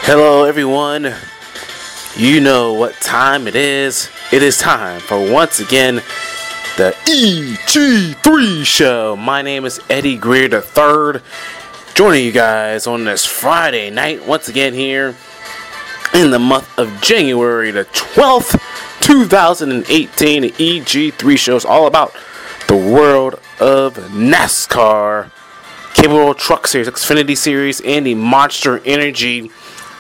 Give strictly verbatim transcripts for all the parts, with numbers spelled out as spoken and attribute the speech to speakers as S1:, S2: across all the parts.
S1: Hello, everyone. You know what time it is. It is time for, once again, the E G three Show. My name is Eddie Greer the third, joining you guys on this Friday night, once again here in the month of January the twelfth, two thousand eighteen. The E G three Show is all about the world of NASCAR, Cable World Truck Series, Xfinity Series, and the Monster Energy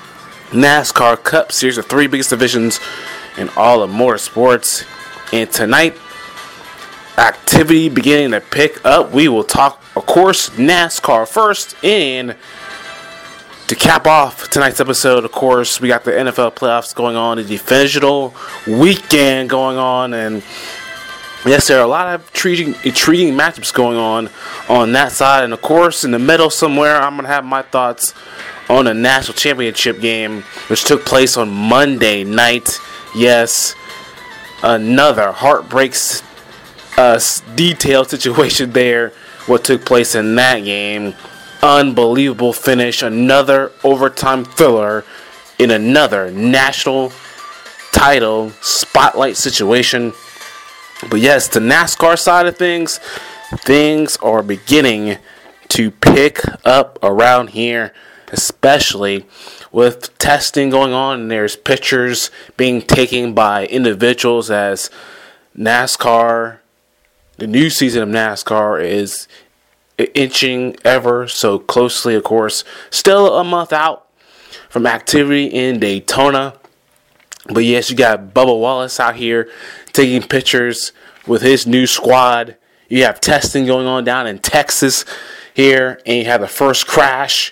S1: NASCAR Cup Series, the three biggest divisions in all of motorsports. And tonight, activity beginning to pick up. We will talk, of course, NASCAR first. And to cap off tonight's episode, of course, we got the N F L playoffs going on, the divisional weekend going on, and yes, there are a lot of intriguing, intriguing matchups going on on that side. And of course, in the middle somewhere, I'm going to have my thoughts on a national championship game, which took place on Monday night. Yes, another heartbreaks uh, detailed situation there. What took place in that game. Unbelievable finish. Another overtime filler in another national title spotlight situation. But yes, the NASCAR side of things, things are beginning to pick up around here, especially with testing going on, and there's pictures being taken by individuals as NASCAR, the new season of NASCAR is inching ever so closely, of course. Still a month out from activity in Daytona. But yes, you got Bubba Wallace out here taking pictures with his new squad. You have testing going on down in Texas here, and you have the first crash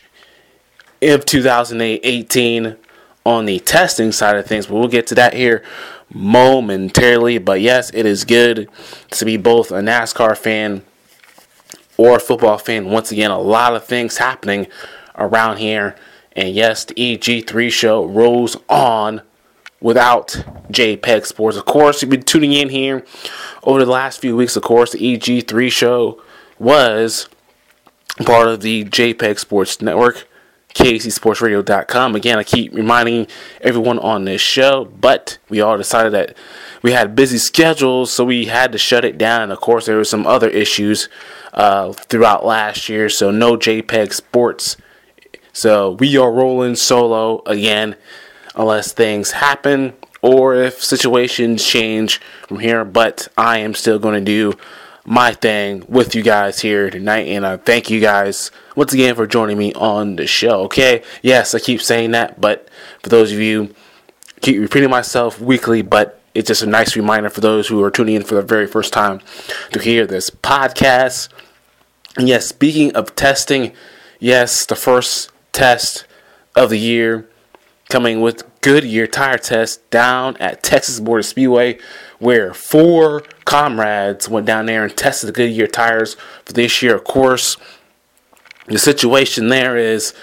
S1: of two thousand eighteen on the testing side of things. But we'll get to that here momentarily. But yes, it is good to be both a NASCAR fan or a football fan. Once again, a lot of things happening around here. And yes, the E G three Show rolls on without JPEG Sports. Of course, you've been tuning in here over the last few weeks. Of course, the E G three Show was part of the JPEG Sports Network, K C Sports Radio dot com. Again, I keep reminding everyone on this show, but we all decided that we had busy schedules, so we had to shut it down. And of course, there were some other issues uh, throughout last year, so no JPEG Sports. So we are rolling solo again, unless things happen or if situations change from here. But I am still going to do my thing with you guys here tonight, and I thank you guys once again for joining me on the show. Okay, yes, I keep saying that, but for those of you, keep repeating myself weekly, but it's just a nice reminder for those who are tuning in for the very first time to hear this podcast. And yes, speaking of testing, yes, the first test of the year coming with Goodyear tire test down at Texas Motor Speedway, where four comrades went down there and tested the Goodyear tires for this year. Of course, the situation there is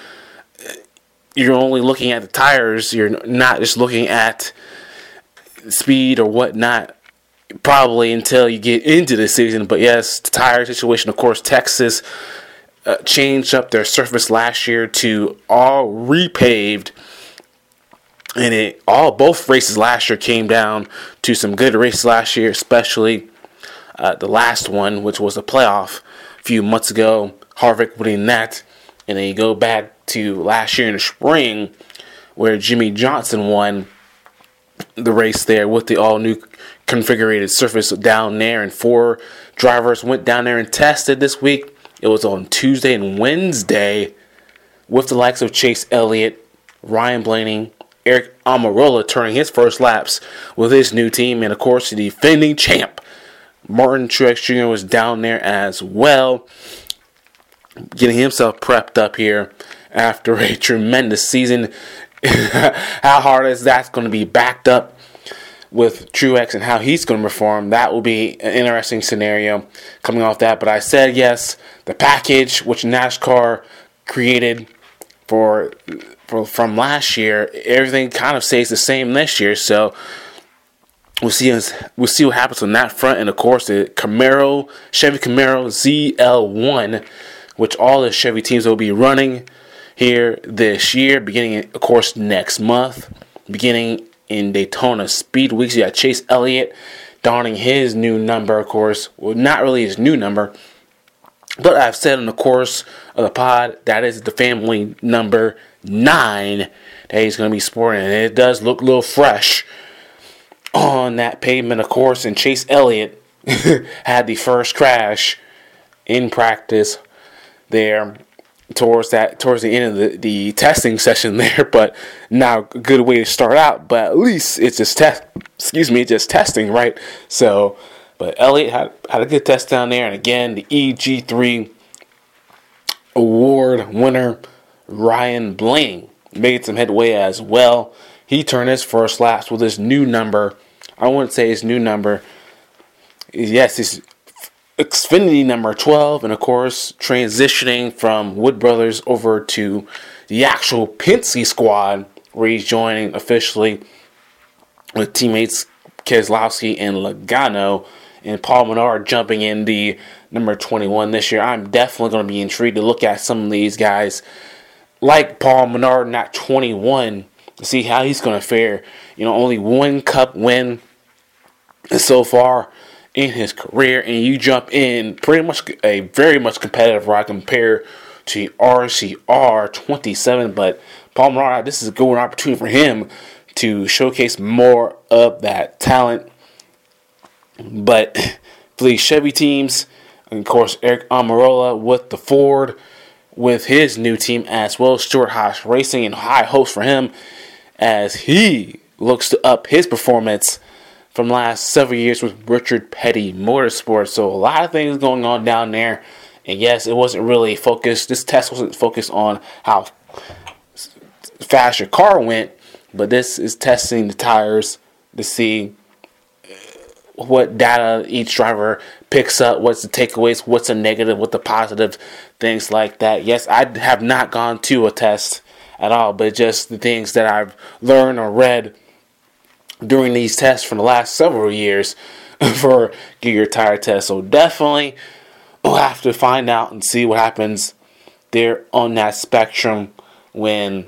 S1: you're only looking at the tires. You're not just looking at speed or whatnot, probably until you get into the season. But yes, the tire situation, of course, Texas uh, changed up their surface last year to all repaved. And it all both races last year came down to some good races last year, especially uh, the last one, which was a playoff a few months ago. Harvick winning that. And then you go back to last year in the spring, where Jimmy Johnson won the race there with the all-new configured surface down there. And four drivers went down there and tested this week. It was on Tuesday and Wednesday with the likes of Chase Elliott, Ryan Blaney, Eric Almirola turning his first laps with his new team. And of course, the defending champ, Martin Truex Junior was down there as well, getting himself prepped up here after a tremendous season. How hard is that going to be backed up with Truex and how he's going to perform? That will be an interesting scenario coming off that. But I said, yes, the package which NASCAR created for, for from last year, everything kind of stays the same this year. So we'll see we'll see what happens on that front. And of course, the Camaro, Chevy Camaro Z L one, which all the Chevy teams will be running. here this year, beginning, of course, next month, beginning in Daytona Speed Weeks. You got Chase Elliott donning his new number, of course. Well, not really his new number, but I've said in the course of the pod, that is the family number nine that he's going to be sporting. And it does look a little fresh on that pavement, of course. And Chase Elliott had the first crash in practice there towards that towards the end of the, the testing session there. But now a good way to start out. But at least it's just test. Excuse me, just testing, right? So. But Elliott had, had a good test down there. And again, the E G three award winner, Ryan Blaney, made some headway as well. He turned his first laps with his new number. I wouldn't say his new number. Yes, his Xfinity number twelve. And, of course, transitioning from Wood Brothers over to the actual Penske squad, where he's joining officially with teammates Keselowski and Logano. And Paul Menard jumping in the number twenty-one this year. I'm definitely going to be intrigued to look at some of these guys like Paul Menard, not twenty-one, to see how he's going to fare. You know, only one Cup win so far in his career, and you jump in pretty much a very much competitive ride compared to R C R twenty-seven. But Paul Menard, this is a good opportunity for him to showcase more of that talent. But for these Chevy teams, and of course, Eric Almirola with the Ford, with his new team as well, Stewart-Haas Racing, and high hopes for him as he looks to up his performance from last several years with Richard Petty Motorsports. So a lot of things going on down there. And yes, it wasn't really focused. This test wasn't focused on how fast your car went, but this is testing the tires to see what data each driver picks up, what's the takeaways, what's the negative, what the positive, things like that. Yes, I have not gone to a test at all, but just the things that I've learned or read during these tests from the last several years for Goodyear Tire Test. So definitely we'll have to find out and see what happens there on that spectrum when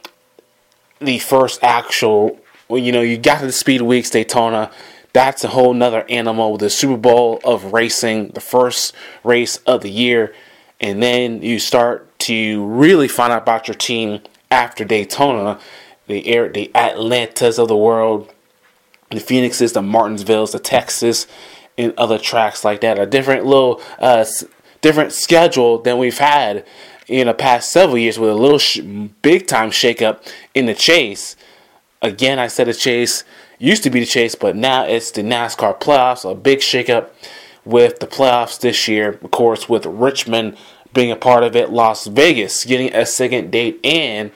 S1: the first actual, well, you know, you got to the Speed Weeks, Daytona. That's a whole nother animal with the Super Bowl of racing, the first race of the year. And then you start to really find out about your team after Daytona. The air, the Atlantas of the world, the Phoenixes, the Martinsvilles, the Texas, and other tracks like that. A different little, uh, different schedule than we've had in the past several years with a little sh- big time shakeup in the chase. Again, I said the chase used to be the chase, but now it's the NASCAR playoffs. A big shakeup with the playoffs this year, of course, with Richmond being a part of it, Las Vegas getting a second date and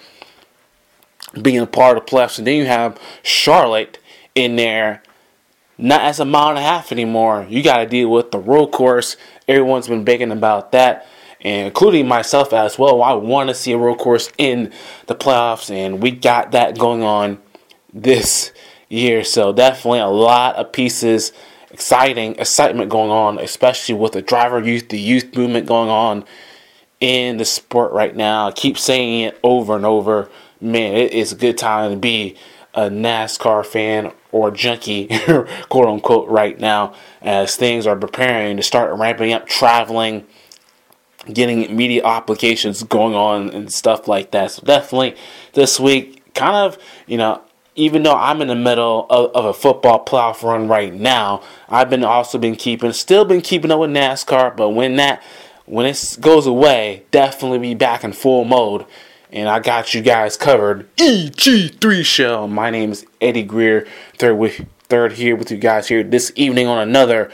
S1: being a part of the playoffs. And then you have Charlotte in there, not as a mile and a half anymore. You got to deal with the road course. Everyone's been begging about that, and including myself as well. I want to see a road course in the playoffs, and we got that going on this year. So definitely a lot of pieces, exciting excitement going on, especially with the driver youth, the youth movement going on in the sport right now. I keep saying it over and over. Man, it is a good time to be a NASCAR fan or junkie, quote unquote, right now, as things are preparing to start ramping up, traveling, getting media applications going on and stuff like that. So definitely this week, kind of, you know, even though I'm in the middle of, of a football playoff run right now, I've been also been keeping, still been keeping up with NASCAR. But when that, when it goes away, definitely be back in full mode. And I got you guys covered. E G three Show. My name is Eddie Greer, third with, third here with you guys here this evening on another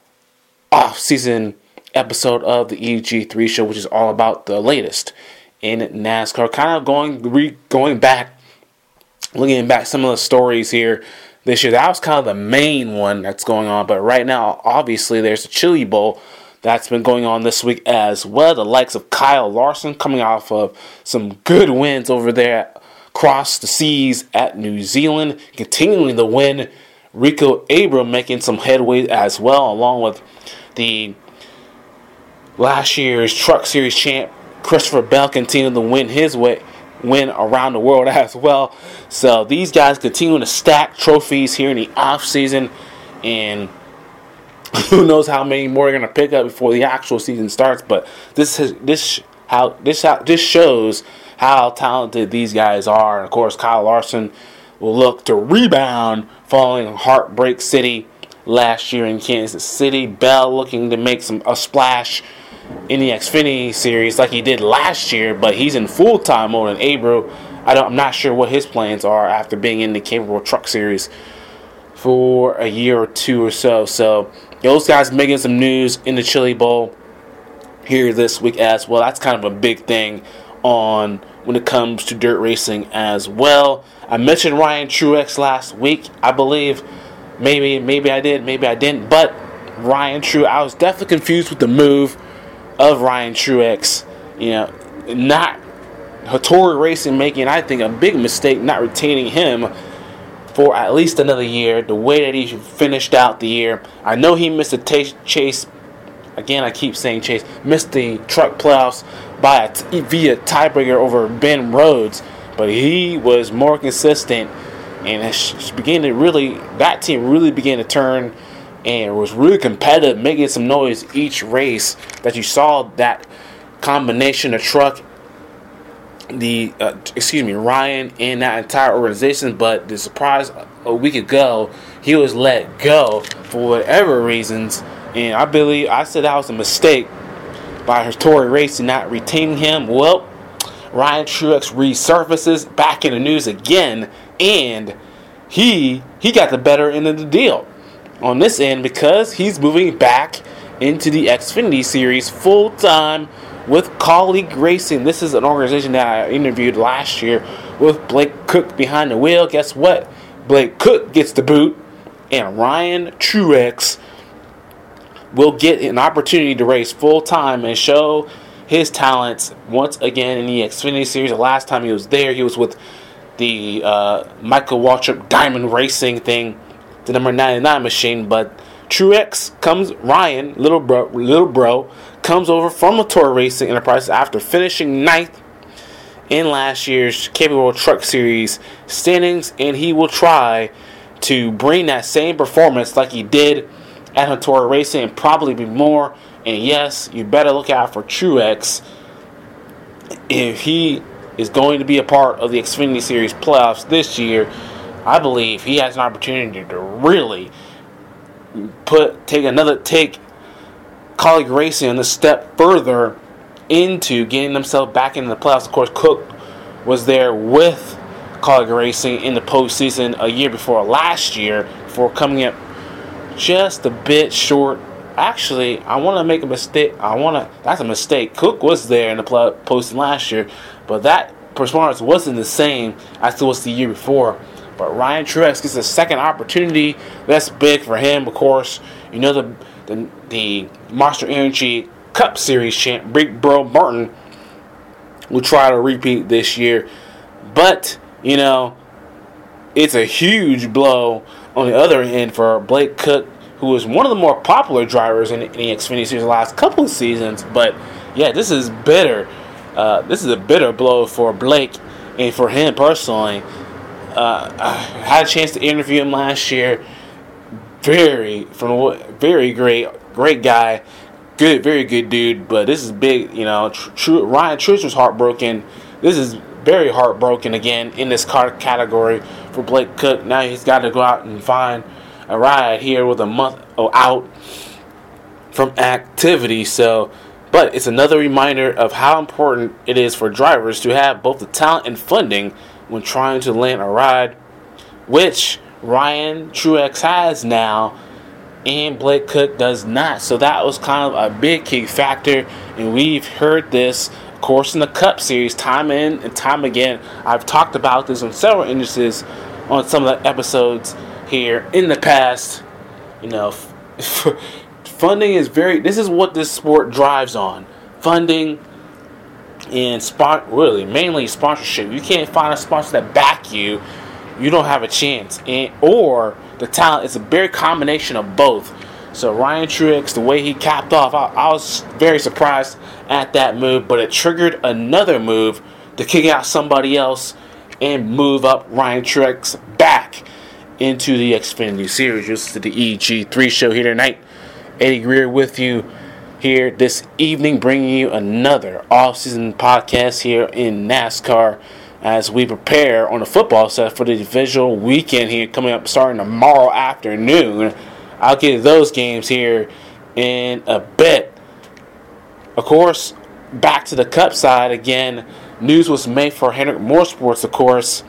S1: off-season episode of the E G three Show, which is all about the latest in NASCAR. Kind of going re, going back. Looking back some of the stories here this year, that was kind of the main one that's going on. But right now, obviously, there's the Chili Bowl that's been going on this week as well. The likes of Kyle Larson coming off of some good wins over there across the seas at New Zealand, continuing the win. Rico Abrams making some headway as well, along with the last year's Truck Series champ Christopher Bell continued to win his way, win around the world as well. So these guys continue to stack trophies here in the off season, and who knows how many more they're gonna pick up before the actual season starts. But this has, this how this how, this shows how talented these guys are. And of course, Kyle Larson will look to rebound following Heartbreak City last year in Kansas City. Bell looking to make some a splash in the Xfinity series like he did last year, but he's in full-time mode in Abreu. I don't, I'm not sure what his plans are after being in the Capable Truck Series for a year or two or so. So those guys making some news in the Chili Bowl here this week as well. That's kind of a big thing on when it comes to dirt racing as well. I mentioned Ryan Truex last week, I believe. Maybe, maybe I did, maybe I didn't. But Ryan Truex, I was definitely confused with the move of Ryan Truex. You know, not Hattori Racing making, I think, a big mistake not retaining him for at least another year. The way that he finished out the year, I know he missed the t- chase. Again, I keep saying chase. Missed the truck playoffs by a t- via tiebreaker over Ben Rhodes, but he was more consistent, and it began to really. That team really began to turn. And was really competitive, making some noise each race that you saw. That combination of truck, the uh, excuse me, Ryan and that entire organization. But the surprise a week ago, he was let go for whatever reasons, and I believe I said that was a mistake by Hattori Racing not retaining him. Well, Ryan Truex resurfaces back in the news again, and he he got the better end of the deal on this end because he's moving back into the Xfinity Series full time with Kaulig Racing. This is an organization that I interviewed last year with Blake Cook behind the wheel. Guess what? Blake Cook gets the boot, and Ryan Truex will get an opportunity to race full time and show his talents once again in the Xfinity Series. The last time he was there, he was with the uh, Michael Waltrip Diamond Racing thing, the number ninety-nine machine. But Truex comes, Ryan, little bro, little bro, comes over from Hattori Racing Enterprises after finishing ninth in last year's Capable Truck Series standings, and he will try to bring that same performance like he did at Hattori Racing and probably be more. And yes, you better look out for Truex if he is going to be a part of the Xfinity Series playoffs this year. I believe he has an opportunity to really put take another take Kaulig Racing a step further into getting themselves back into the playoffs. Of course, Cook was there with Kaulig Racing in the postseason a year before last year, before coming up just a bit short. Actually, I want to make a mistake. I want to. That's a mistake. Cook was there in the postseason last year, but that performance wasn't the same as it was the year before. But Ryan Truex gets a second opportunity. That's big for him, of course. You know, the the, the Monster Energy Cup Series champ, Big Bro Martin, will try to repeat this year. But, you know, it's a huge blow on the other end for Blake Cook, who is one of the more popular drivers in, in the Xfinity Series the last couple of seasons. But, yeah, this is bitter. Uh, this is a bitter blow for Blake and for him personally. Uh, I had a chance to interview him last year. Very, from very great, great guy, good, very good dude. But this is big, you know. True, Ryan Truex was heartbroken. This is very heartbroken again in this car category for Blake Cook. Now he's got to go out and find a ride here with a month out from activity. So, but it's another reminder of how important it is for drivers to have both the talent and funding when trying to land a ride, which Ryan Truex has now, and Blake Cook does not. So that was kind of a big key factor, and we've heard this, of course, in the Cup Series time in and time again. I've talked about this on several instances on some of the episodes here in the past. You know, funding is very, this is what this sport drives on. Funding and spot really mainly sponsorship. You can't find a sponsor that back you, you don't have a chance. And or the talent is a very combination of both. So Ryan Truex, the way he capped off, I, I was very surprised at that move, but it triggered another move to kick out somebody else and move up Ryan Truex back into the Xfinity Series. This is the E G three show here tonight. Eddie Greer with you here this evening, bringing you another off-season podcast here in NASCAR as we prepare on the football set for the divisional weekend here coming up starting tomorrow afternoon. I'll get to those games here in a bit. Of course, back to the Cup side again. News was made for Hendrick Motorsports, of course.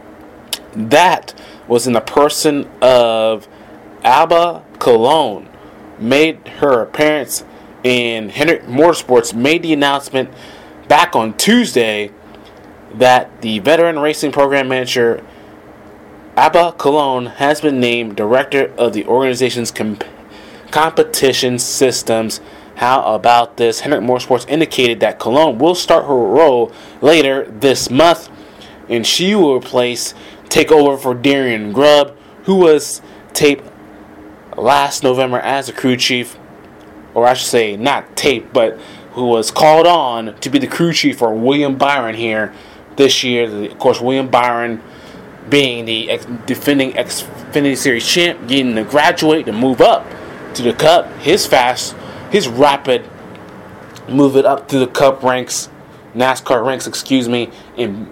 S1: That was in the person of Alba Colon. Made her appearance in Hendrick Motorsports, made the announcement back on Tuesday that the veteran racing program manager Alba Colon has been named director of the organization's comp- competition systems. How about this? Hendrick Motorsports indicated that Colon will start her role later this month, and she will replace, take over for Darian Grubb, who was taped last November as a crew chief, or I should say not taped, but who was called on to be the crew chief for William Byron here this year. Of course, William Byron being the ex- defending Xfinity Series champ, getting to graduate to move up to the Cup. His fast, his rapid move it up to the Cup ranks, NASCAR ranks, excuse me, and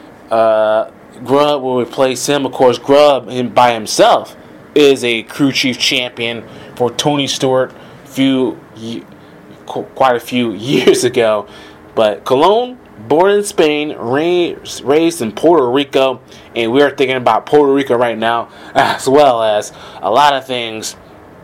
S1: uh, Grubb will replace him. Of course, Grubb him by himself is a crew chief champion for Tony Stewart few quite a few years ago. But Colon, born in Spain, raised, raised in Puerto Rico, and we are thinking about Puerto Rico right now, as well as a lot of things,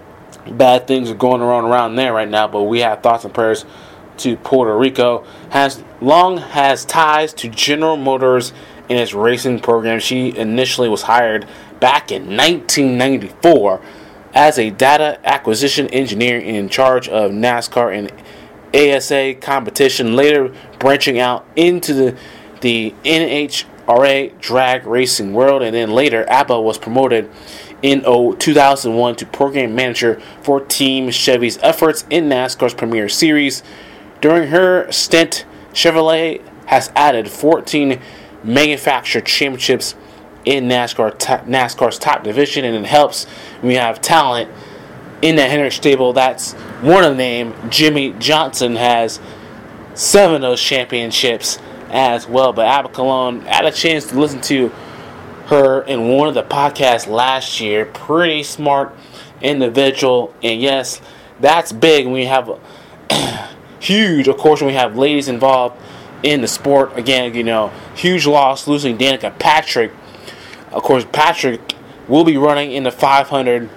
S1: bad things are going on around there right now, but we have thoughts and prayers to Puerto Rico. Has long has ties to General Motors in its racing program. She initially was hired back in nineteen ninety-four as a data acquisition engineer in charge of NASCAR and A S A competition, later branching out into the, the N H R A drag racing world, and then later Alba was promoted in two thousand one to program manager for Team Chevy's efforts in NASCAR's Premier Series. During her stint, Chevrolet has added fourteen manufacturer championships in NASCAR top, NASCAR's top division, and it helps when we have talent in that Hendrick stable. That's one of the name. Jimmy Johnson has seven of those championships as well. But Alba Colon, I had a chance to listen to her in one of the podcasts last year. Pretty smart individual, and yes, that's big when you have a huge, of course, when we have ladies involved in the sport. Again, you know, huge loss losing Danica Patrick. Of course, Patrick will be running in the five hundred,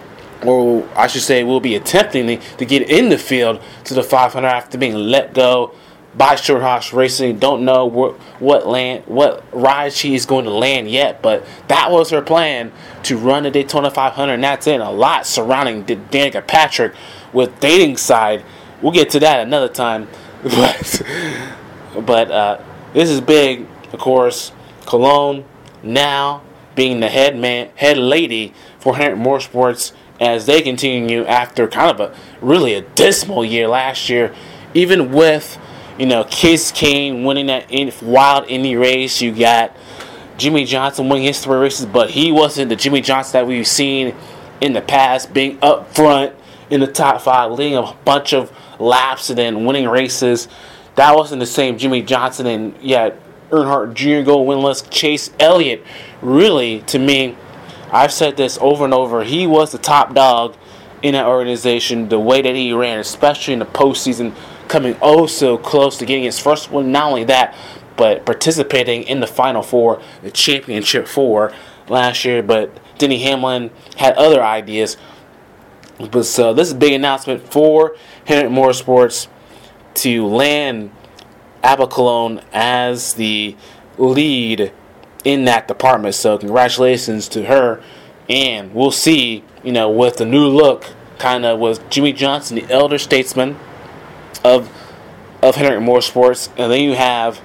S1: or I should say will be attempting to get in the field to the five hundred after being let go by Short House Racing. Don't know what what land, what ride she is going to land yet, but that was her plan, to run the Daytona five hundred, and that's in a lot surrounding Danica Patrick with dating side. We'll get to that another time, but but uh, this is big, of course. Colon now being the head man, head lady for Hendrick Motorsports as they continue after kind of a really a dismal year last year, even with, you know, Case Kane winning that in, wild Indy race. You got Jimmy Johnson winning his three races, but he wasn't the Jimmy Johnson that we've seen in the past, being up front in the top five, leading a bunch of laps and then winning races. That wasn't the same Jimmy Johnson. And yeah, Earnhardt Junior Gold winless Chase Elliott. Really, to me, I've said this over and over, he was the top dog in that organization, the way that he ran, especially in the postseason, coming oh so close to getting his first win. Not only that, but participating in the Final Four, the Championship Four last year. But Denny Hamlin had other ideas. But so this is a big announcement for Hendrick Motorsports to land Alba Colon as the lead in that department. So congratulations to her, and we'll see, you know, with the new look, kind of with Jimmy Johnson, the elder statesman of of Hendrick Motorsports, and then you have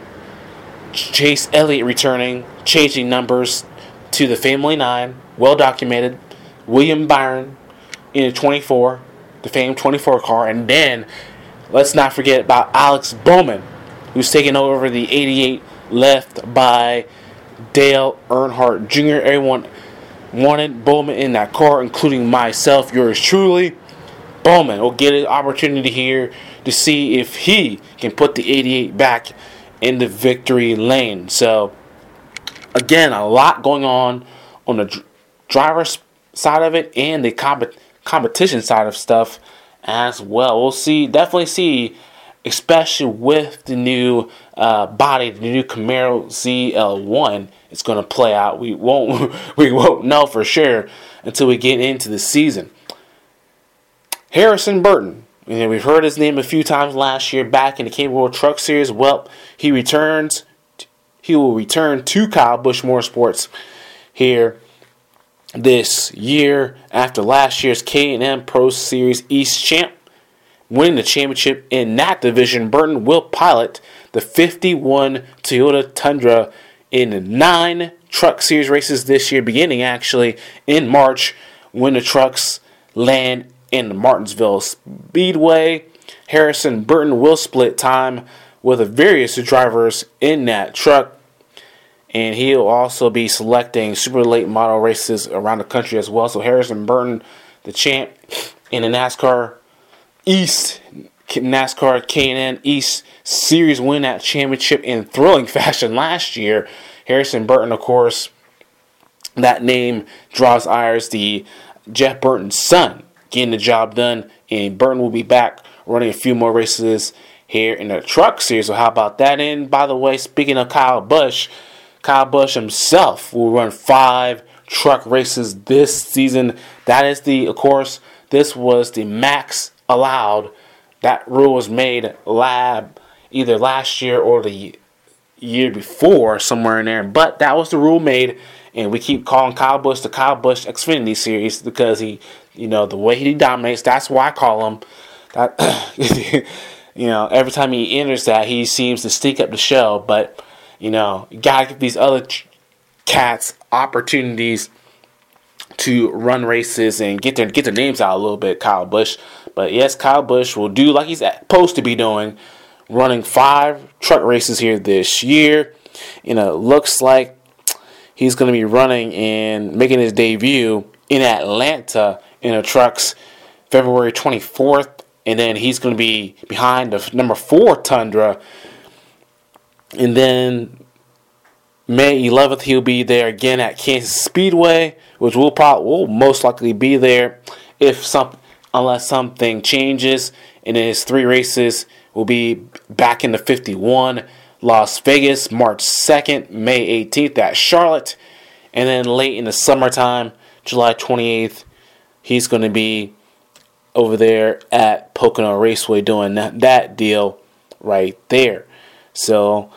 S1: Chase Elliott returning, changing numbers to the Family Nine, well documented. William Byron in a twenty-four, the famed twenty-four car. And then let's not forget about Alex Bowman, who's taking over the eighty-eight left by Dale Earnhardt Junior Everyone wanted Bowman in that car, including myself, yours truly. Bowman will get an opportunity here to see if he can put the eighty-eight back in the victory lane. So, again, a lot going on on the dr- driver's side of it and the comp- competition side of stuff as well. We'll see, definitely see, especially with the new uh, body, the new Camaro Z L one, it's going to play out. We won't, we won't know for sure until we get into the season. Harrison Burton, you know, we've heard his name a few times last year back in the Cape World Truck Series. Well, he returns. He will return to Kyle Busch Motorsports here this year after last year's K and N Pro Series East champ. Winning the championship in that division, Burton will pilot the fifty-one Toyota Tundra in nine Truck Series races this year, beginning actually in March when the trucks land in the Martinsville Speedway. Harrison Burton will split time with the various drivers in that truck, and he'll also be selecting super late model races around the country as well. So Harrison Burton, the champ in the NASCAR East, NASCAR K and N East Series, win that championship in thrilling fashion last year. Harrison Burton, of course, that name draws eyes. The Jeff Burton's son getting the job done, and Burton will be back running a few more races here in the Truck Series. So how about that? And by the way, speaking of Kyle Busch, Kyle Busch himself will run five truck races this season. That is the, of course, this was the max allowed. That rule was made lab either last year or the year before, somewhere in there. But that was the rule made, and we keep calling Kyle Busch the Kyle Busch Xfinity Series because he, you know, the way he dominates. That's why I call him that. You know, every time he enters that, he seems to stink up the show. But you know, you gotta give these other ch- cats opportunities to run races and get their get their names out a little bit. Kyle Busch, but yes, Kyle Busch will do like he's supposed to be doing, running five truck races here this year. You know, looks like he's going to be running and making his debut in Atlanta in the trucks February twenty-fourth, and then he's going to be behind the number four Tundra. And then May eleventh, he'll be there again at Kansas Speedway, which will probably will most likely be there if some unless something changes. And then his three races will be back in the fifty-one. Las Vegas, March second, May eighteenth at Charlotte, and then late in the summertime, July twenty-eighth, he's going to be over there at Pocono Raceway doing that, that deal right there. So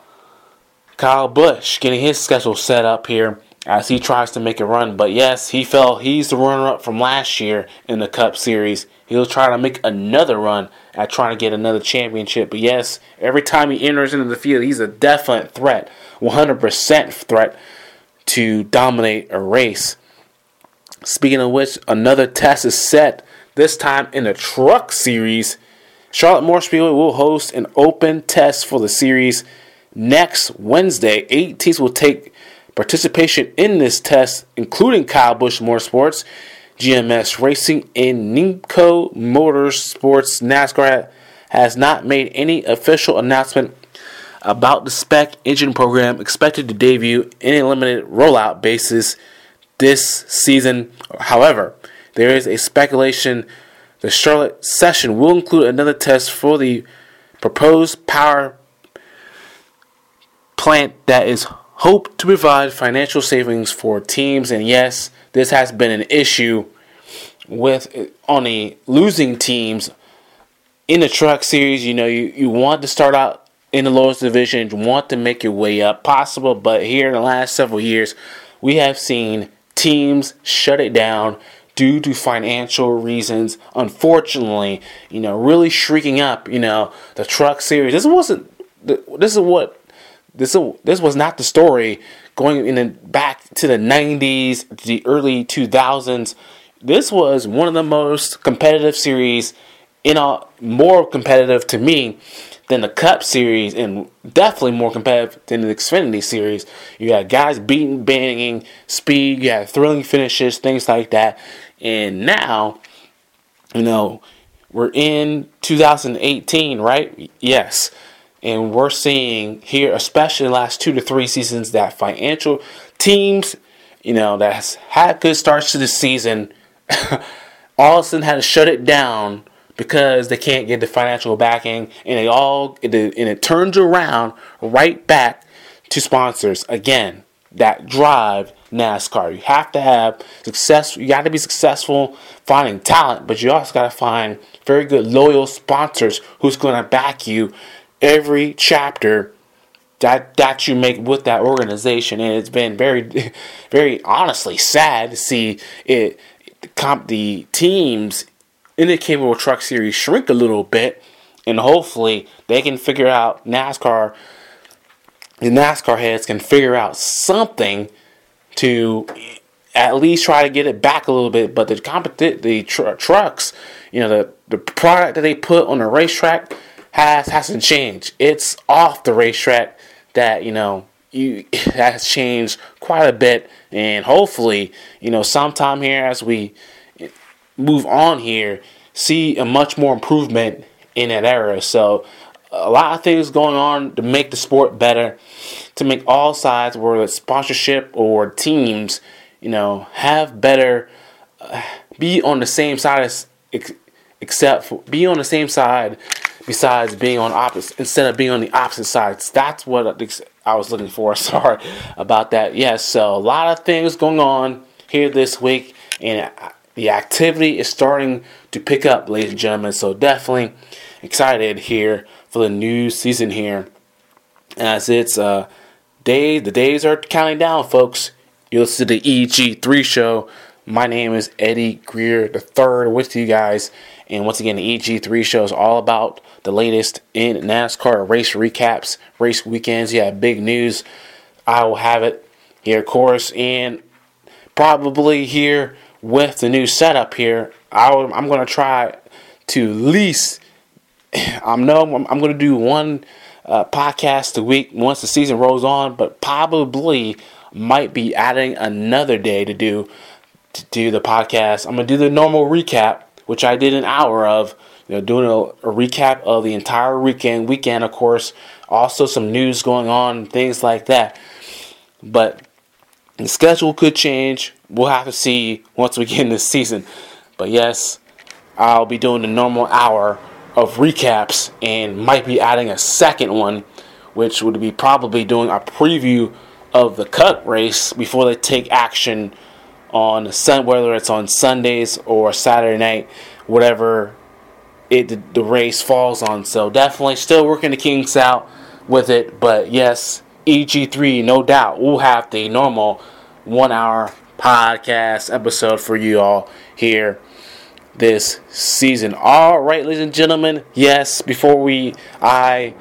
S1: Kyle Busch getting his schedule set up here as he tries to make a run. But yes, he fell. He's the runner-up from last year in the Cup Series. He'll try to make another run at trying to get another championship. But yes, every time he enters into the field, he's a definite threat, one hundred percent threat to dominate a race. Speaking of which, another test is set, this time in the Truck Series. Charlotte Motor Speedway will host an open test for the series next Wednesday. Eight teams will take participation in this test, including Kyle Busch Motorsports, G M S Racing, and Nimco Motorsports. NASCAR has not made any official announcement about the spec engine program expected to debut in a limited rollout basis this season. However, there is a speculation the Charlotte session will include another test for the proposed power plant that is hoped to provide financial savings for teams. And yes, this has been an issue with on the losing teams in the Truck Series. You know, you, you want to start out in the lowest division, you want to make your way up, possible. But here in the last several years, we have seen teams shut it down due to financial reasons. Unfortunately, you know, really shrieking up. You know, the Truck Series. This wasn't. This is what. This this was not the story going in the, back to the nineties, the early two thousands. this was one of the most competitive series, in all, more competitive to me than the Cup series, and definitely more competitive than the Xfinity series. You had guys beating, banging, speed, you had thrilling finishes, things like that. And now, you know, we're in two thousand eighteen, right? Yes. And we're seeing here, especially the last two to three seasons, that financial teams, you know, that has had good starts to the season, all of a sudden had to shut it down because they can't get the financial backing, and it all and it turns around right back to sponsors again. That drive NASCAR. You have to have success. You got to be successful finding talent, but you also got to find very good loyal sponsors who's going to back you every chapter that that you make with that organization. And it's been very, very honestly sad to see it. Comp the teams in the Cable Truck Series shrink a little bit, and hopefully they can figure out NASCAR. The NASCAR heads can figure out something to at least try to get it back a little bit. But the competi- the tr- trucks, you know, the the product that they put on the racetrack has hasn't changed. It's off the racetrack that, you know, you has changed quite a bit, and hopefully, you know, sometime here as we move on here, see a much more improvement in that era. So a lot of things going on to make the sport better, to make all sides, whether it's sponsorship or teams, you know, have better, uh, be on the same side as, except for, be on the same side besides being on opposite, instead of being on the opposite sides. That's what I was looking for. Sorry about that. Yes, so a lot of things going on here this week, and the activity is starting to pick up, ladies and gentlemen. So definitely excited here for the new season here, as it's uh day the days are counting down, folks. You'll see the E G three show. My name is Eddie Greer the third with you guys, and once again, the E G three show is all about the latest in NASCAR race recaps, race weekends. Yeah, big news. I will have it here, of course, and probably here with the new setup here, I will, I'm going to try to at least, I know I'm, I'm going to do one uh, podcast a week once the season rolls on, but probably might be adding another day to do to do the podcast. I'm going to do the normal recap, which I did an hour of, you know, doing a, a recap of the entire weekend, weekend, of course, also some news going on, things like that. But the schedule could change. We'll have to see once we get in this season. But yes, I'll be doing the normal hour of recaps and might be adding a second one, which would be probably doing a preview of the Cup race before they take action on the sun, whether it's on Sundays or Saturday night, whatever it the, the race falls on. So definitely still working the kinks out with it. But yes, E G three, no doubt, we'll have the normal one-hour podcast episode for you all here this season. All right, ladies and gentlemen. Yes, before we I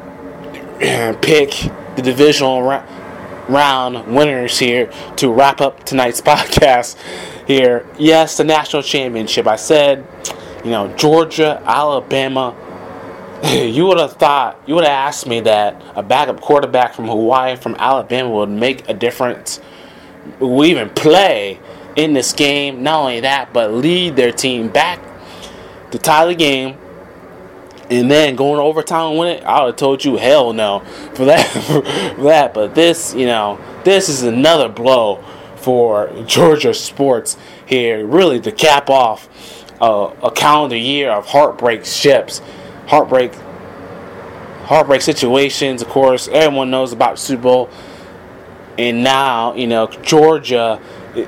S1: pick the divisional ra- round winners here to wrap up tonight's podcast here. Yes, the national championship. I said, you know, Georgia, Alabama. You would have thought, you would have asked me that a backup quarterback from Hawaii, from Alabama, would make a difference, will even play in this game. Not only that, but lead their team back to tie the game, and then going to overtime and win it. I would have told you hell no for that. for that. But this, you know, this is another blow for Georgia sports here. Really to cap off uh, a calendar year of heartbreak ships, heartbreak, heartbreak situations. Of course, everyone knows about Super Bowl, and now you know Georgia.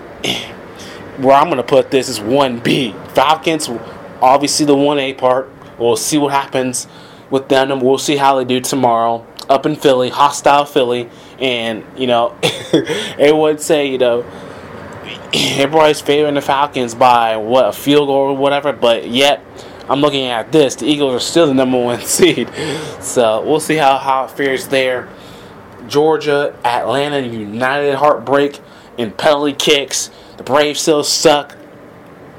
S1: Where I'm going to put this is one B. Falcons, obviously the one A part. We'll see what happens with them, and we'll see how they do tomorrow up in Philly, hostile Philly. And, you know, everyone would say, you know, everybody's favoring the Falcons by, what, a field goal or whatever. But yet, I'm looking at this. The Eagles are still the number one seed. So we'll see how, how it fares there. Georgia, Atlanta, United, heartbreak, and penalty kicks. The Braves still suck.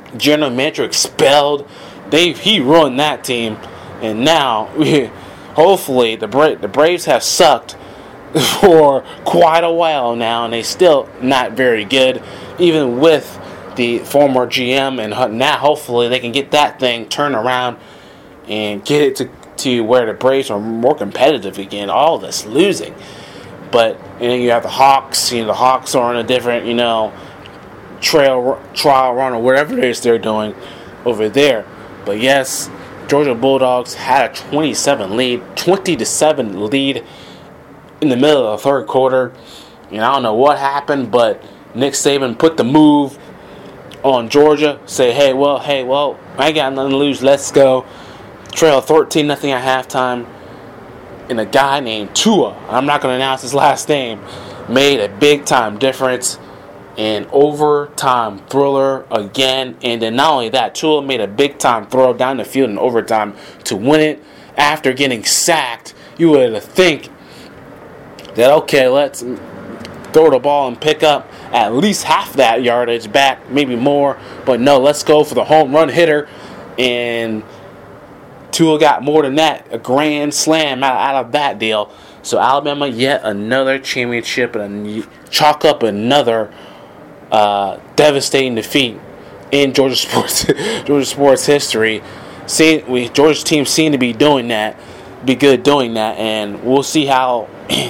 S1: general manager expelled. They he ruined that team, and now hopefully the Bra- the Braves have sucked for quite a while now, and they still not very good, even with the former G M. And now hopefully they can get that thing turned around and get it to, to where the Braves are more competitive again. All this losing, but and then you have the Hawks. You know the Hawks are on a different you know trail trial run or whatever it is they're doing over there. But yes, Georgia Bulldogs had a twenty-seven lead, twenty to seven lead in the middle of the third quarter. And I don't know what happened, but Nick Saban put the move on Georgia. Say, hey, well, hey, well, I ain't got nothing to lose. Let's go. Trail thirteen nothing at halftime. And a guy named Tua, I'm not going to announce his last name, made a big-time difference. An overtime thriller again. And then not only that, Tua made a big-time throw down the field in overtime to win it after getting sacked. You would think that, okay, let's throw the ball and pick up at least half that yardage back, maybe more. But no, let's go for the home run hitter. And Tua got more than that, a grand slam out, out of that deal. So Alabama, yet another championship, and chalk up another uh, devastating defeat in Georgia sports Georgia sports history. See, we Georgia's team seem to be doing that, be good doing that, and we'll see how.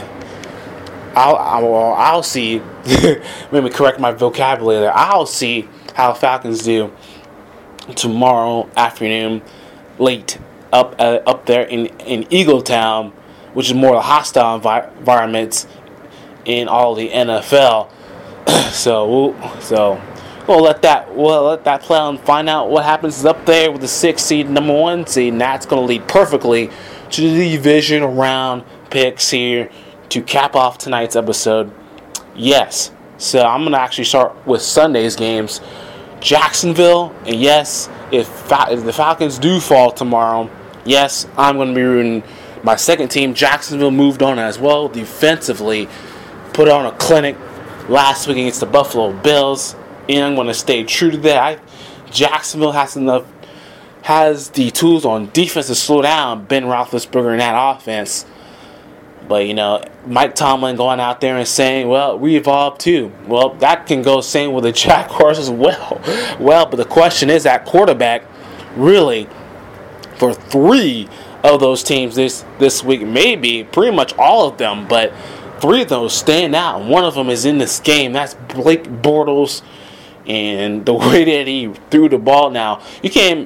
S1: I'll, I'll, I'll see. Let me correct my vocabulary there. I'll see how Falcons do tomorrow afternoon, late up uh, up there in in Eagletown, which is more a hostile envi- environment in all the N F L. so we'll, so we'll let that we'll let that play out and find out what happens up there with the sixth seed, number one seed, and that's going to lead perfectly to the division round picks here to cap off tonight's episode. Yes, so I'm going to actually start with Sunday's games. Jacksonville, and yes, if, Fal- if the Falcons do fall tomorrow, yes, I'm going to be rooting my second team. Jacksonville moved on as well defensively, put on a clinic last week against the Buffalo Bills, and I'm going to stay true to that. I, Jacksonville has enough, has the tools on defense to slow down Ben Roethlisberger in that offense. But, you know, Mike Tomlin going out there and saying, well, we evolved too. Well, that can go same with the Jaguars as well. Well, but the question is at quarterback, really, for three of those teams this, this week, maybe pretty much all of them, but three of those stand out. One of them is in this game. That's Blake Bortles, and the way that he threw the ball. Now, you can't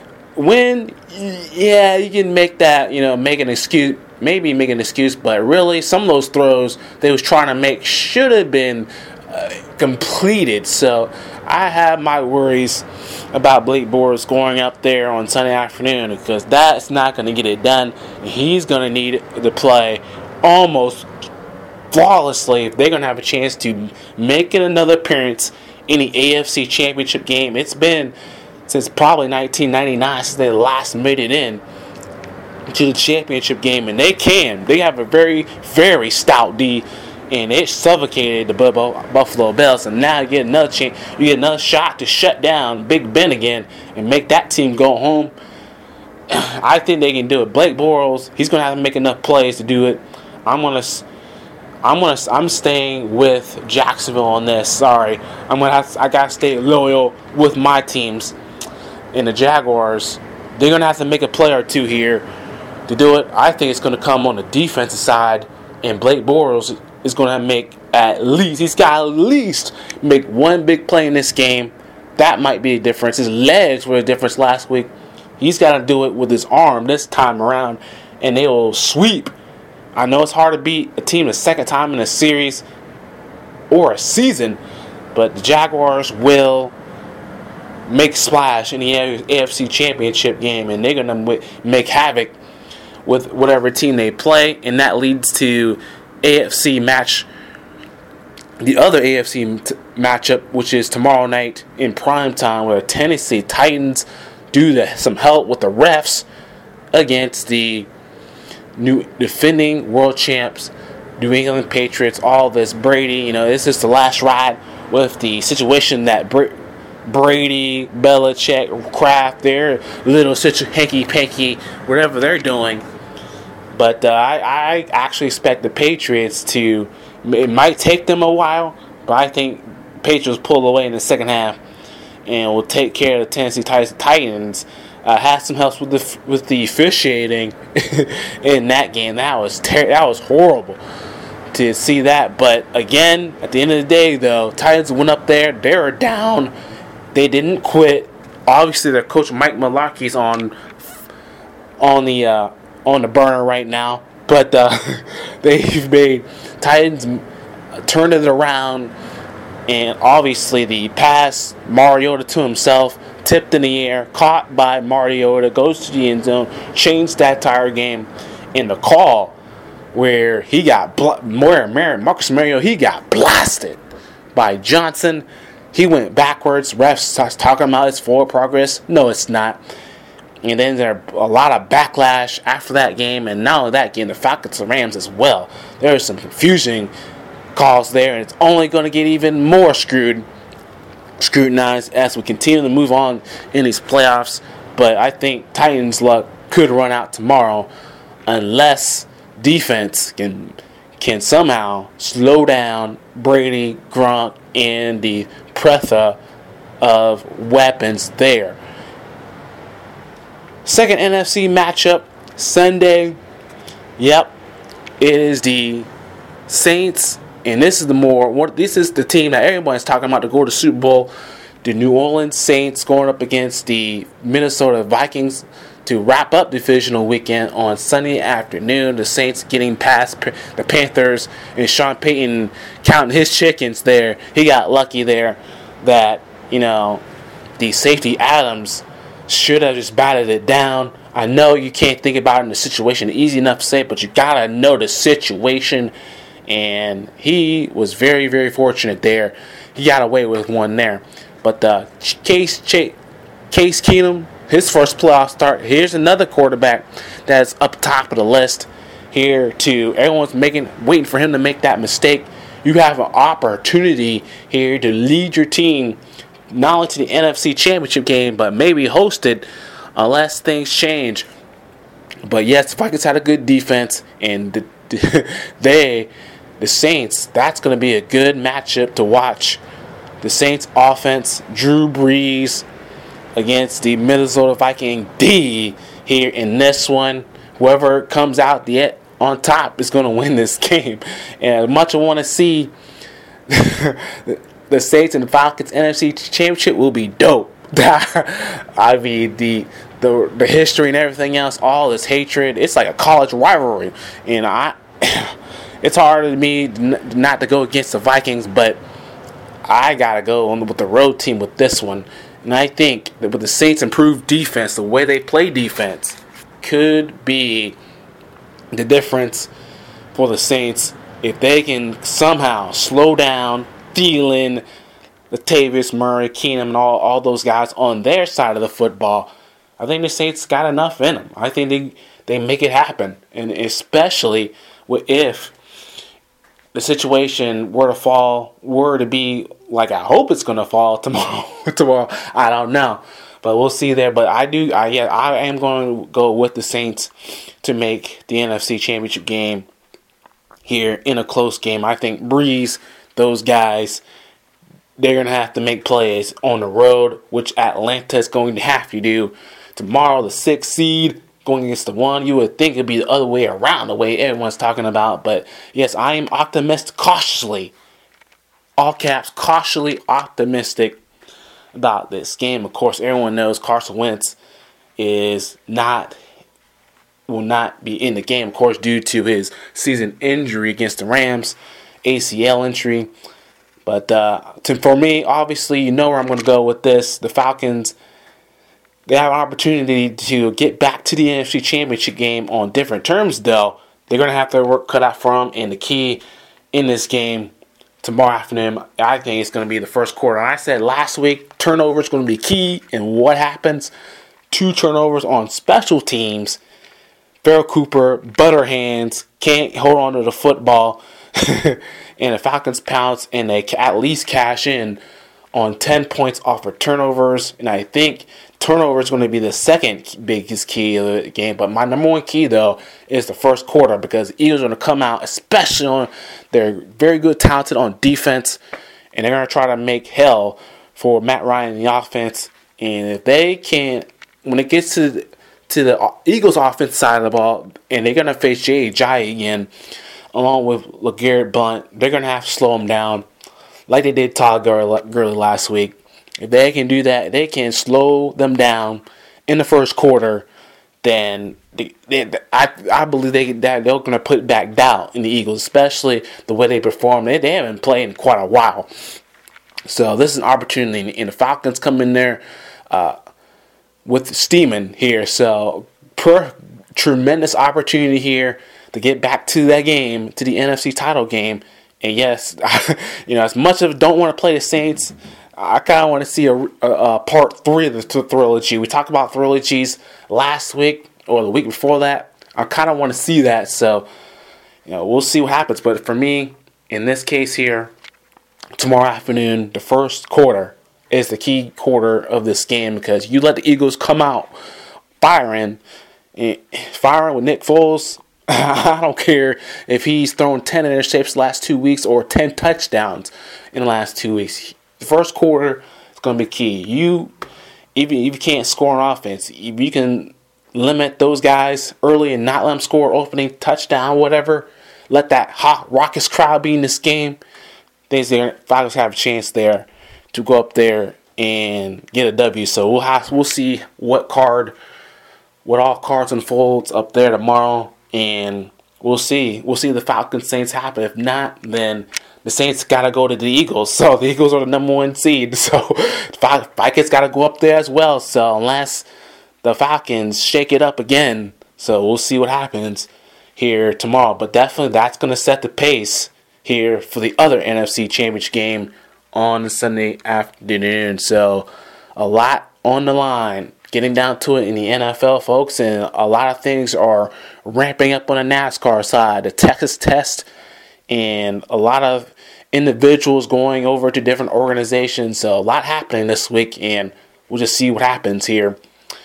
S1: win. Yeah, you can make that, you know, make an excuse. Maybe make an excuse, but really, some of those throws they was trying to make should have been uh, completed. So I have my worries about Blake Bortles going up there on Sunday afternoon because that's not going to get it done. He's going to need to play almost flawlessly if they're going to have a chance to make another appearance in the A F C Championship game. It's been since probably nineteen ninety-nine since they last made it in to the championship game, and they can. They have a very, very stout D, and it suffocated the Buffalo Bills. And now you get another chance, you get another shot to shut down Big Ben again and make that team go home. I think they can do it. Blake Bortles, he's gonna have to make enough plays to do it. I'm gonna, I'm gonna, I'm staying with Jacksonville on this. Sorry, I'm gonna have to, I gotta stay loyal with my teams. And the Jaguars, they're gonna have to make a play or two here to do it. I think it's going to come on the defensive side, and Blake Bortles is going to make at least, he's got to at least make one big play in this game. That might be a difference. His legs were a difference last week. He's got to do it with his arm this time around, and they will sweep. I know it's hard to beat a team the second time in a series or a season, but the Jaguars will make splash in the A F C Championship game, and they're going to make havoc with whatever team they play, and that leads to A F C match, the other A F C t- matchup, which is tomorrow night in prime time, where Tennessee Titans do the, some help with the refs against the new defending world champs, New England Patriots. All this Brady, you know, this is the last ride with the situation that Br- Brady, Belichick, Kraft, their little situ- hanky-panky, whatever they're doing. But uh, I, I actually expect the Patriots to, it might take them a while, but I think Patriots pull away in the second half and will take care of the Tennessee Titans. Uh, had some help with the with the officiating in that game. That was ter- that was horrible to see that. But again, at the end of the day, though, Titans went up there. They were down. They didn't quit. Obviously, their coach Mike Mularkey's on on the uh, on the burner right now. But uh, they've made Titans turn it around. And obviously the pass, Mariota to himself, tipped in the air, caught by Mariota, goes to the end zone, changed that entire game. In the call where he got, bl- Marcus Mariota, he got blasted by Johnson. He went backwards. Refs starts talking about his forward progress. No, it's not. And then there a lot of backlash after that game. And not only that game, the Falcons and Rams as well. There was some confusion calls there, and it's only going to get even more screwed, scrutinized as we continue to move on in these playoffs. But I think Titans' luck could run out tomorrow unless defense can can somehow slow down Brady, Gronk, and the plethora of weapons there. Second N F C matchup Sunday. Yep, it is the Saints. And this is the more, what this is the team that everyone's talking about to go to the Super Bowl. The New Orleans Saints going up against the Minnesota Vikings to wrap up divisional weekend on Sunday afternoon. The Saints getting past the Panthers, and Sean Payton counting his chickens there. He got lucky there that, you know, the safety Adams should have just batted it down. I know you can't think about it in the situation easy enough to say, but you gotta know the situation. And he was very, very fortunate there. He got away with one there. But uh, Case Ch- Case Keenum, his first playoff start. Here's another quarterback that's up top of the list here too. Everyone's making, waiting for him to make that mistake. You have an opportunity here to lead your team not only to the N F C Championship game, but maybe host it unless things change. But yes, the Vikings had a good defense, and the, they. The Saints, that's going to be a good matchup to watch. The Saints offense, Drew Brees against the Minnesota Viking D here in this one. Whoever comes out the on top is going to win this game. And as much as I want to see the Saints and the Falcons N F C Championship will be dope. I mean, the, the the history and everything else, all this hatred, it's like a college rivalry. And I... It's hard to me not to go against the Vikings, but I got to go on with the road team with this one. And I think that with the Saints' improved defense, the way they play defense could be the difference for the Saints if they can somehow slow down Thielen, Latavius Murray, Keenum, and all, all those guys on their side of the football. I think the Saints got enough in them. I think they, they make it happen. And especially if the situation were to fall, were to be like I hope it's going to fall tomorrow. tomorrow, I don't know, but we'll see there. But I do, I yeah, I am going to go with the Saints to make the N F C Championship game here in a close game. I think Breeze, those guys, they're going to have to make plays on the road, which Atlanta is going to have to do tomorrow. The sixth seed going against the one. You would think it'd be the other way around, the way everyone's talking about. But yes, I am optimistic, cautiously, all caps, cautiously optimistic about this game. Of course, everyone knows Carson Wentz is not, will not be in the game, of course, due to his season injury against the Rams, A C L injury. But uh, to, for me, obviously, you know where I'm going to go with this. The Falcons, they have an opportunity to get back to the N F C Championship game on different terms, though. They're going to have their work cut out for them. And the key in this game tomorrow afternoon, I think it's going to be the first quarter. And I said last week, turnover is going to be key. And what happens? Two turnovers on special teams. Farrell Cooper, butter hands, can't hold on to the football. And the Falcons pounce and they at least cash in on ten points off of turnovers. And I think turnover is going to be the second biggest key of the game. But my number one key, though, is the first quarter, because the Eagles are going to come out, especially on, they're very good, talented on defense, and they're going to try to make hell for Matt Ryan in the offense. And if they can, when it gets to the, to the Eagles' offense side of the ball, and they're going to face Jay Ajayi again, along with LeGarrette Blount, they're going to have to slow them down, like they did Todd Gurley last week. If they can do that, they can slow them down in the first quarter, then they, they, I I believe they that they're going to put back doubt in the Eagles, especially the way they perform. They, they haven't played in quite a while. So this is an opportunity, and the Falcons come in there uh, with steaming here. So per tremendous opportunity here to get back to that game, to the N F C title game. And yes, you know, as much as I don't want to play the Saints, I kind of want to see a, a, a part three of the trilogy. We talked about trilogies last week or the week before that. I kind of want to see that. So, you know, we'll see what happens. But for me, in this case here, tomorrow afternoon, the first quarter is the key quarter of this game, because you let the Eagles come out firing, firing with Nick Foles. I don't care if he's thrown ten interceptions the last two weeks or ten touchdowns in the last two weeks. The first quarter is going to be key. You, even if you can't score on offense, if you can limit those guys early and not let them score opening touchdown, whatever, let that hot raucous crowd be in this game, things there, Falcons have a chance there to go up there and get a W. So we'll have, we'll see what card, what all cards unfolds up there tomorrow, and we'll see. We'll see the Falcons Saints happen. If not, then the Saints got to go to the Eagles. So the Eagles are the number one seed. So the Falcons got to go up there as well. So unless the Falcons shake it up again, so we'll see what happens here tomorrow. But definitely that's going to set the pace here for the other N F C Championship game on Sunday afternoon. So a lot on the line, getting down to it in the N F L, folks, and a lot of things are ramping up on the NASCAR side. The Texas test, and a lot of individuals going over to different organizations. So a lot happening this week, and we'll just see what happens here.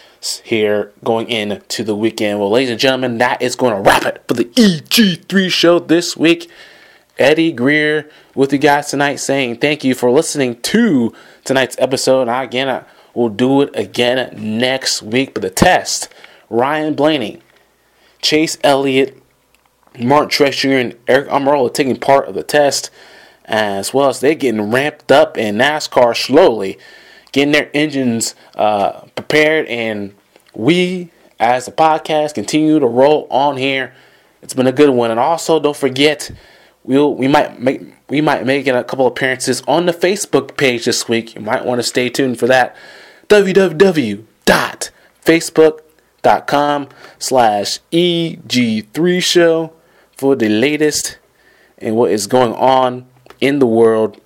S1: Here going into the weekend. Well, ladies and gentlemen, that is going to wrap it for the E G three show this week. Eddie Greer with you guys tonight, saying thank you for listening to tonight's episode. And again, I will do it again next week. But the test, Ryan Blaney, Chase Elliott, Martin Truex Junior, and Eric Almirola taking part of the test, as well as they're getting ramped up in NASCAR slowly, getting their engines uh, prepared, and we, as a podcast, continue to roll on here. It's been a good one. And also, don't forget, we'll we might make we might make a couple appearances on the Facebook page this week. You might want to stay tuned for that. w w w dot facebook dot com slash E G three show for the latest and what is going on in the world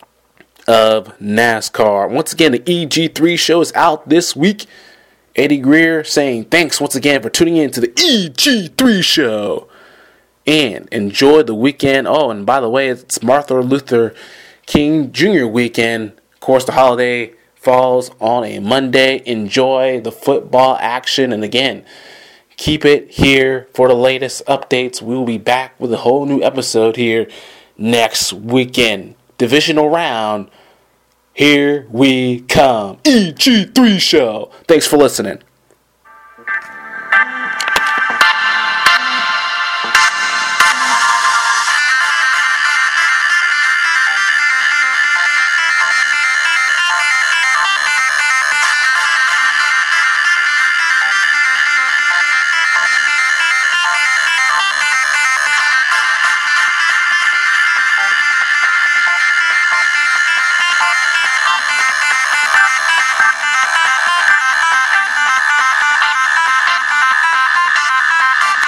S1: of NASCAR. Once again, the E G three show is out this week. Eddie Greer saying thanks once again for tuning in to the E G three show. And enjoy the weekend. Oh, and by the way, it's Martin Luther King Junior weekend. Of course, the holiday falls on a Monday. Enjoy the football action. And again, keep it here for the latest updates. We will be back with a whole new episode here next weekend. Divisional round. Here we come. E G three show. Thanks for listening.